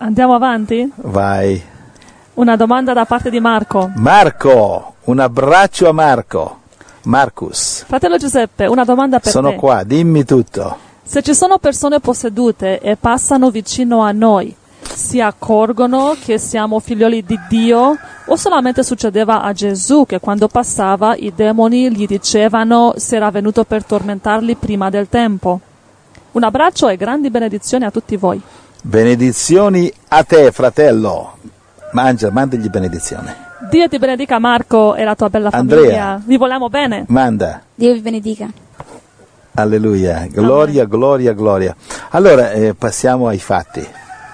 Andiamo avanti? Vai. Una domanda da parte di Marco. Marco, un abbraccio a Marco. Marcus. Fratello Giuseppe, una domanda per te. Sono qua, dimmi tutto. Se ci sono persone possedute e passano vicino a noi, si accorgono che siamo figlioli di Dio o solamente succedeva a Gesù che quando passava i demoni gli dicevano se era venuto per tormentarli prima del tempo? Un abbraccio e grandi benedizioni a tutti voi. Benedizioni a te, fratello. Mandagli benedizione. Dio ti benedica Marco e la tua bella Andrea. famiglia. Vi vogliamo bene. Manda. Dio vi benedica. Alleluia. Gloria, gloria, gloria. Allora, passiamo ai fatti.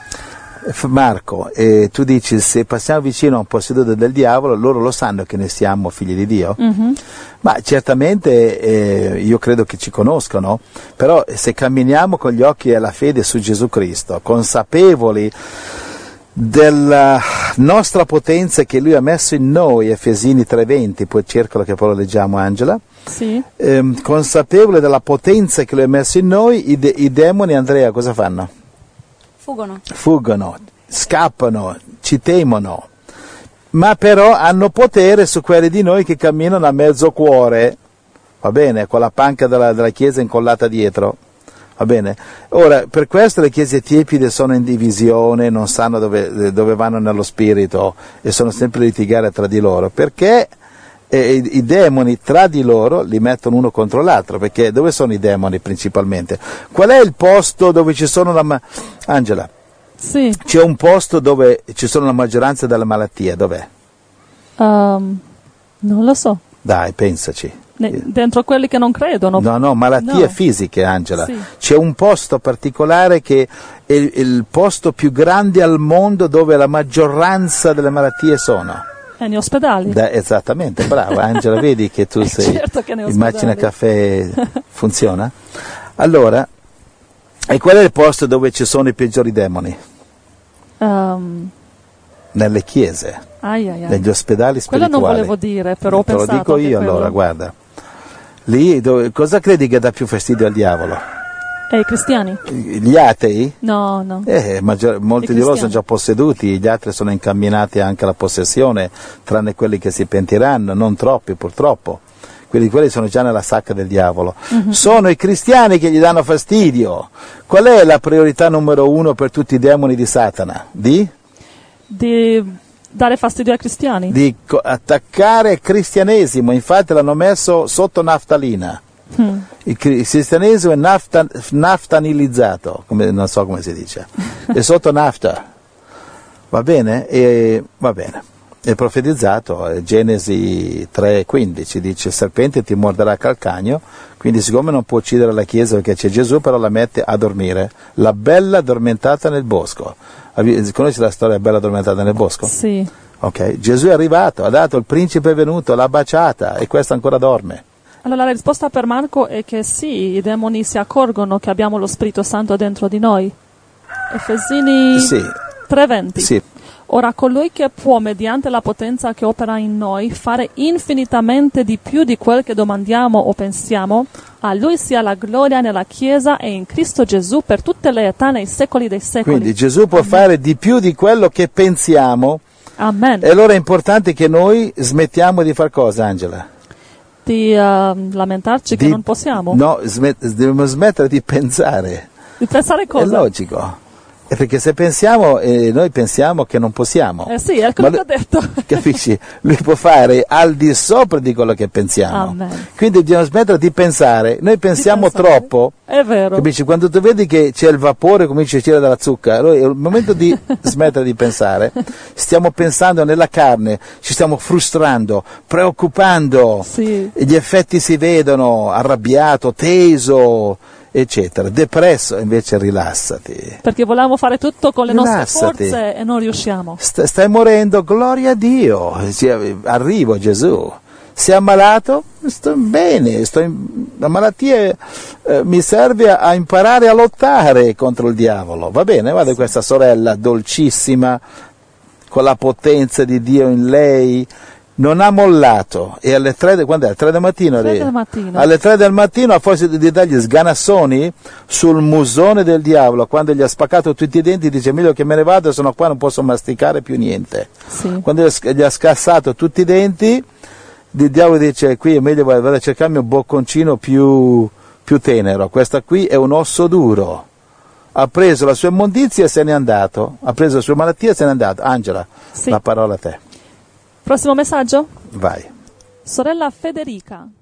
Marco, tu dici se passiamo vicino a un posseduto del diavolo, loro lo sanno che noi siamo figli di Dio? Mm-hmm. Ma certamente io credo che ci conoscono, però se camminiamo con gli occhi e la fede su Gesù Cristo, consapevoli della nostra potenza che Lui ha messo in noi, Efesini 3:20, poi cercalo che poi lo leggiamo Angela, Sì. Consapevole della potenza che Lui ha messo in noi, i demoni, Andrea, cosa fanno? Fuggono, scappano, ci temono, ma però hanno potere su quelli di noi che camminano a mezzo cuore, va bene, con la panca della chiesa incollata dietro, va bene. Ora, per questo le chiese tiepide sono in divisione, non sanno dove vanno nello spirito e sono sempre a litigare tra di loro, perché i demoni tra di loro li mettono uno contro l'altro, perché dove sono i demoni principalmente? Qual è il posto dove ci sono Angela? Sì. C'è un posto dove ci sono la maggioranza delle malattie, dov'è? Non lo so. Dai, pensaci. Dentro quelli che non credono. No, malattie No. fisiche, Angela. Sì. C'è un posto particolare che è il posto più grande al mondo dove la maggioranza delle malattie sono. Negli ospedali. Esattamente, brava Angela, vedi che tu sei. Certo che ne ho Il macchina ospedali. caffè funziona? Allora, e qual è il posto dove ci sono i peggiori demoni? Nelle chiese, negli ospedali spirituali. Quello non volevo dire, però ho Te lo pensato dico io che quello... allora, guarda. Lì, cosa credi che dà più fastidio al diavolo? E i cristiani? Gli atei? No. Molti di loro sono già posseduti, gli altri sono incamminati anche alla possessione, tranne quelli che si pentiranno, non troppi purtroppo. Quelli sono già nella sacca del diavolo. Mm-hmm. Sono i cristiani che gli danno fastidio. Qual è la priorità numero 1 per tutti i demoni di Satana? Di dare fastidio ai cristiani? Di attaccare il cristianesimo, infatti l'hanno messo sotto naftalina. Il cristianesimo è naftanilizzato, non so come si dice, è sotto nafta, va bene? Va bene, è profetizzato, Genesi 3:15 dice: il serpente ti morderà a calcagno, quindi siccome non può uccidere la chiesa perché c'è Gesù, però la mette a dormire, la bella addormentata nel bosco. Conosci la storia bella addormentata nel bosco? Sì. Ok, Gesù è arrivato, ha dato, il principe è venuto, l'ha baciata e questa ancora dorme. Allora la risposta per Marco è che sì, i demoni si accorgono che abbiamo lo Spirito Santo dentro di noi. Efesini 3:20. Sì. Ora colui che può, mediante la potenza che opera in noi, fare infinitamente di più di quel che domandiamo o pensiamo, a lui sia la gloria nella Chiesa e in Cristo Gesù per tutte le età nei secoli dei secoli. Quindi Gesù può fare di più di quello che pensiamo. Amen. E allora è importante che noi smettiamo di fare cosa, Angela? Di lamentarci che non possiamo? No, dobbiamo smettere di pensare. Di pensare cosa? È logico. Perché se pensiamo, noi pensiamo che non possiamo. Sì, è quello che ho detto. Capisci? Lui può fare al di sopra di quello che pensiamo. Amen. Quindi dobbiamo smettere di pensare. Noi pensiamo troppo. È vero. Capisci? Quando tu vedi che c'è il vapore, comincia a uscire dalla zucca, allora è il momento di smettere di pensare. Stiamo pensando nella carne, ci stiamo frustrando, preoccupando. Sì. Gli effetti si vedono, arrabbiato, teso, eccetera. Depresso, invece rilassati. Perché volevamo fare tutto con le nostre forze e non riusciamo. Stai morendo, gloria a Dio. Arrivo Gesù. Sei ammalato? Sto bene, la malattia mi serve a imparare a lottare contro il diavolo. Va bene, guarda questa sorella dolcissima, con la potenza di Dio in lei, non ha mollato, e alle 3, quando è? 3 del mattino? 3 del mattino. Alle 3 del mattino, a forza di dargli sganassoni sul musone del diavolo, quando gli ha spaccato tutti i denti, dice: meglio che me ne vado, sono qua, non posso masticare più niente. Sì. Quando gli ha scassato tutti i denti, il diavolo dice: qui è meglio vado a cercarmi un bocconcino più tenero, questo qui è un osso duro. Ha preso la sua immondizia e se n'è andato, ha preso la sua malattia e se n'è andato. Angela, sì. la parola a te. Prossimo messaggio? Vai. Sorella Federica.